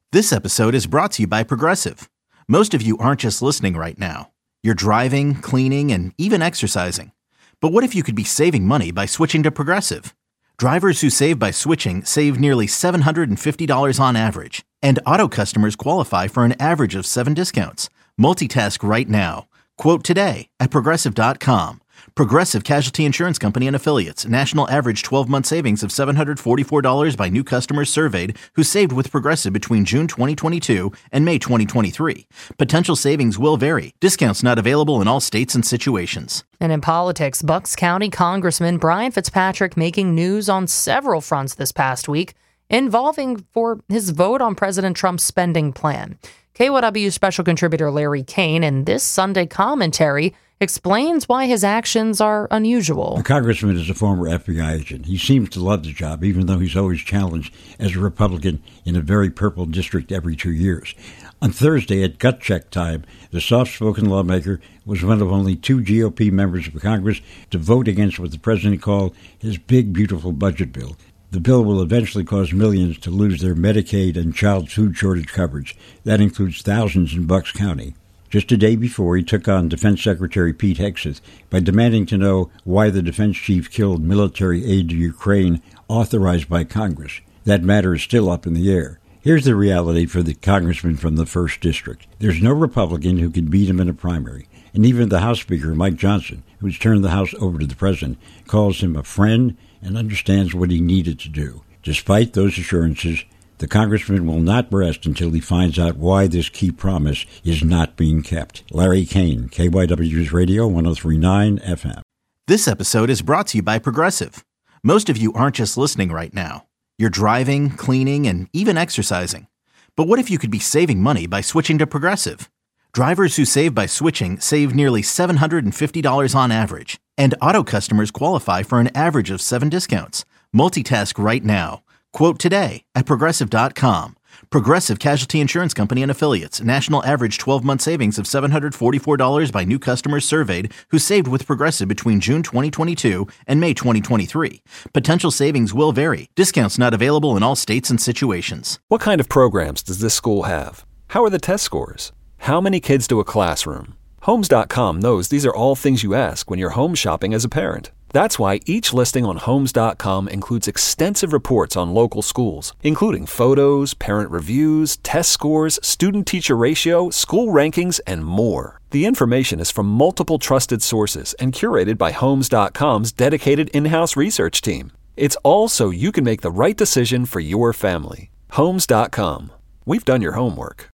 This episode is brought to you by Progressive. Most of you aren't just listening right now. You're driving, cleaning, and even exercising. But what if you could be saving money by switching to Progressive? Drivers who save by switching save nearly $750 on average, and auto customers qualify for an average of 7 discounts. Multitask right now. Quote today at Progressive.com. Progressive Casualty Insurance Company and Affiliates. National average 12-month savings of $744 by new customers surveyed who saved with Progressive between June 2022 and May 2023. Potential savings will vary. Discounts not available in all states and situations. And in politics, Bucks County Congressman Brian Fitzpatrick making news on several fronts this past week involving for his vote on President Trump's spending plan. KYW special contributor Larry Kane in this Sunday commentary explains why his actions are unusual. The congressman is a former FBI agent. He seems to love the job, even though he's always challenged as a Republican in a very purple district every 2 years. On Thursday at gut check time, the soft-spoken lawmaker was one of only 2 GOP members of Congress to vote against what the president called his big, beautiful budget bill. The bill will eventually cause millions to lose their Medicaid and child food shortage coverage. That includes thousands in Bucks County. Just a day before, he took on Defense Secretary Pete Hegseth by demanding to know why the defense chief killed military aid to Ukraine authorized by Congress. That matter is still up in the air. Here's the reality for the congressman from the 1st District. There's no Republican who can beat him in a primary. And even the House Speaker, Mike Johnson, who's turned the House over to the president, calls him a friend and understands what he needed to do. Despite those assurances, the congressman will not rest until he finds out why this key promise is not being kept. Larry Kane, KYW's Radio 103.9 FM. This episode is brought to you by Progressive. Most of you aren't just listening right now. You're driving, cleaning, and even exercising. But what if you could be saving money by switching to Progressive? Drivers who save by switching save nearly $750 on average, and auto customers qualify for an average of 7 discounts. Multitask right now. Quote today at Progressive.com. Progressive Casualty Insurance Company and Affiliates. National average 12-month savings of $744 by new customers surveyed who saved with Progressive between June 2022 and May 2023. Potential savings will vary. Discounts not available in all states and situations. What kind of programs does this school have? How are the test scores? How many kids to a classroom? Homes.com knows these are all things you ask when you're home shopping as a parent. That's why each listing on Homes.com includes extensive reports on local schools, including photos, parent reviews, test scores, student-teacher ratio, school rankings, and more. The information is from multiple trusted sources and curated by Homes.com's dedicated in-house research team. It's all so you can make the right decision for your family. Homes.com. We've done your homework.